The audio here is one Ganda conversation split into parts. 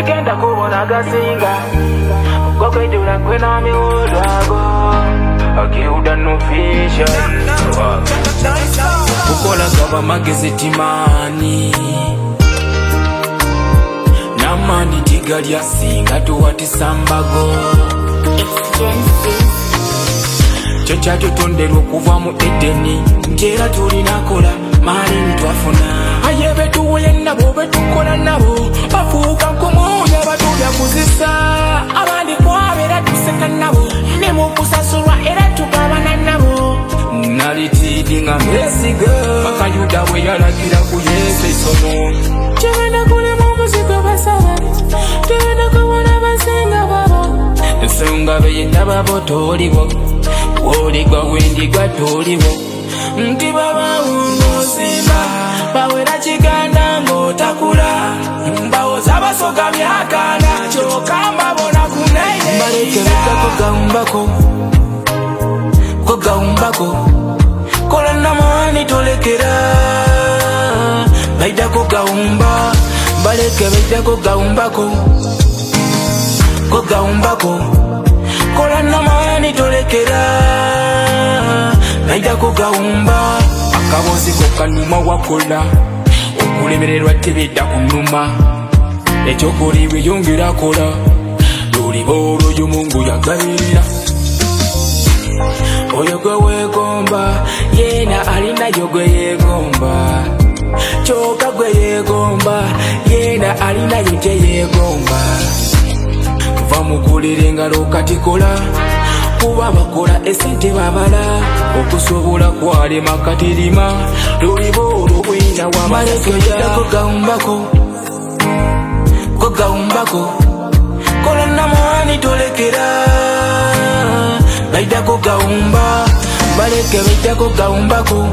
Chikenda kubona gasinga Gokwedula kwena miwodago Akiuda no fisha Kukola gaba magazeti mani Namani tigali asinga tuwati sambago Chocha tutondero kuva mu Edeni Njera tuli nakola mali ntwafuna Ayebe tuwe nabo betukola nabo Bafuka nkumuya batulya kuzisa Abandi kwabera tuseka nabo Nemu kusasurwa era tukabana nabo Nalitidi nga mbesiga Makayuda we yalagira kuyese isomo Chagana kule mumuziko basaba Chagana kubona basenga babo Nsonga beyenda babo tolibo Woligwa wendigwa tolibo Nti baba unosimba Bawera chiganda ngotakula Mbawoza basoka myakana Chokamba bona kunaine Mbaleke wita kogaumbako Kogaumbako Kola namani tolekera Baida kogaumba Mbaleke wita kogaumbako Kogaumbako Kola namani tolekera Baida kogaumba Akabozi kokanuma wakola Okulemererwa tebidda kunuma Ekyokoli weyongera kola Luliboro y'Omungu yagalira Oyo gwe weegomba Yena alina yo gwe yeegomba Kyokka gwe yeegomba Yena alina yo gye yeegomba Va mukulira engalo kati kola Kuba bakola esente babala Okusobola kwalema katirima Luliboro bwina wamasekoya Kogaumbako Kogaumbako Kola namani tolekera Baida kogaumba Baleke baida kogaumbako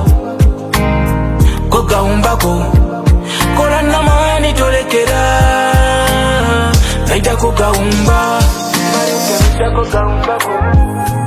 Kogaumbako Kola namani tolekera Baida kogaumba Baleke baida kogaumbako